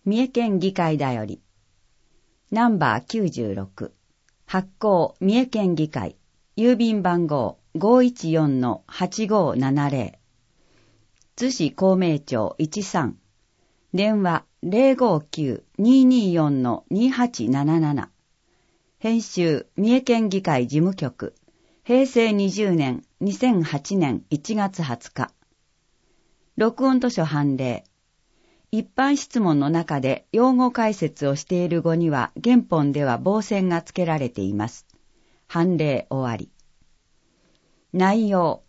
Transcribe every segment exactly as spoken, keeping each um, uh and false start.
三重県議会だより。ナンバーきゅうじゅうろく。発行三重県議会。郵便番号 ごいちよんのはちごーななぜろ。津市公明町いちさん。電話 ゼロごきゅうにーにーよんのにはちなななな。編集三重県議会事務局。へいせいにじゅうねんにせんはちねんいちがつはつか。録音図書判例。一般質問の中で用語解説をしている語には原本では傍線が付けられています。判例終わり。内容。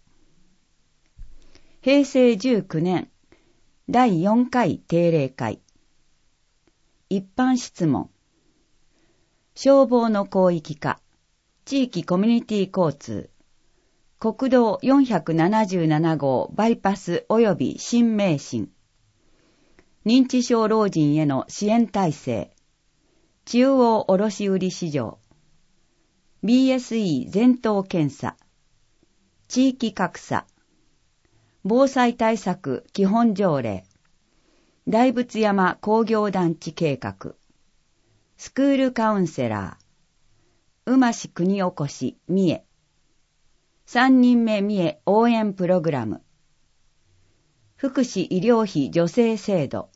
へいせいじゅうきゅうねんだいよんかい定例会。一般質問。消防の広域化。地域コミュニティ交通。国道よんひゃくななじゅうななごうバイパス及び新名神。認知症老人への支援体制。中央卸売市場。ビーエスイー 全頭検査。地域格差。防災対策基本条例。大仏山工業団地計画。スクールカウンセラー。馬市国おこし三重。三人目三重応援プログラム。福祉医療費助成制度。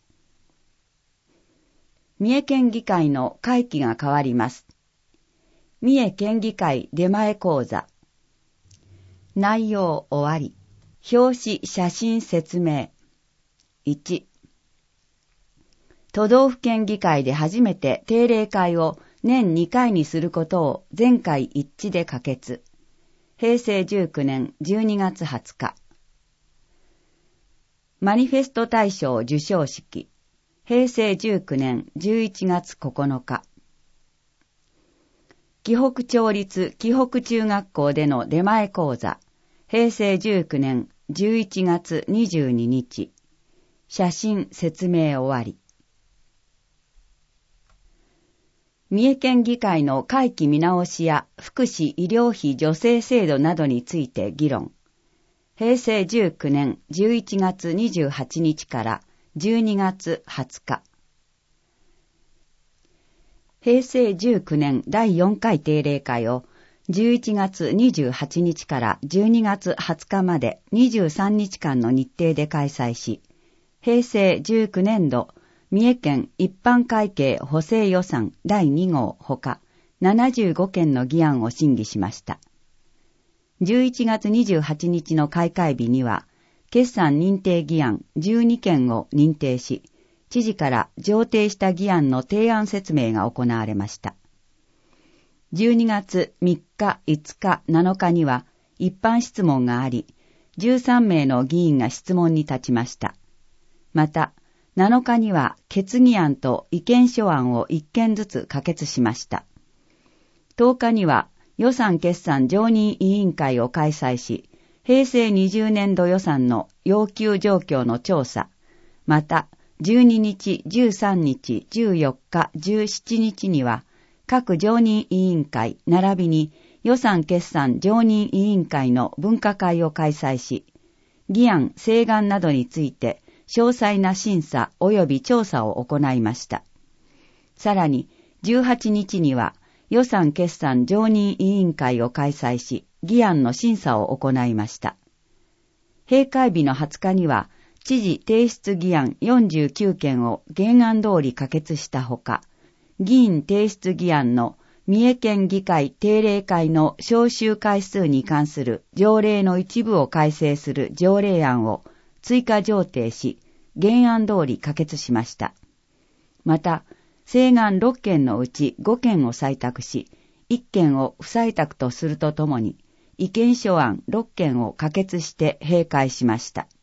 三重県議会の会期が変わります。三重県議会出前講座。内容終わり。表紙写真説明。いち、都道府県議会で初めて定例会を年にかいにすることを全会一致で可決。へいせいじゅうきゅうねんじゅうにがつはつか。マニフェスト大賞授賞式。へいせいじゅうきゅうねんじゅういちがつここのか。紀北町立紀北中学校での出前講座。へいせいじゅうきゅうねんじゅういちがつにじゅうににち。写真説明終わり。三重県議会の会期見直しや福祉医療費助成制度などについて議論。へいせいじゅうきゅうねんじゅういちがつにじゅうはちにちからじゅうにがつはつか。へいせいじゅうきゅうねんだいよんかい定例会をじゅういちがつにじゅうはちにちからじゅうにがつはつかまでにじゅうさんにちかんの日程で開催し、へいせいじゅうきゅうねんど三重県一般会計補正予算だいにごうほかななじゅうごけんの議案を審議しました。じゅういちがつにじゅうはちにちの開会日には、決算認定議案じゅうにけんを認定し、知事から上呈した議案の提案説明が行われました。じゅうにがつみっか、いつか、なのかには一般質問があり、じゅうさんめいの議員が質問に立ちました。また、なのかには決議案と意見書案をいっけんずつ可決しました。とおかには予算決算常任委員会を開催し、へいせいにじゅうねんど予算の要求状況の調査、またじゅうににち、じゅうさんにち、じゅうよっか、じゅうしちにちには各常任委員会並びに予算決算常任委員会の分科会を開催し、議案、請願などについて詳細な審査及び調査を行いました。さらにじゅうはちにちには予算決算常任委員会を開催し、議案の審査を行いました。閉会日のはつかには知事提出議案よんじゅうきゅうけんを原案通り可決したほか、議員提出議案の三重県議会定例会の招集回数に関する条例の一部を改正する条例案を追加上呈し、原案通り可決しました。また、請願ろっけんのうちごけんを採択し、いっけんを不採択とするとともに、意見書案ろっけんを可決して閉会しました。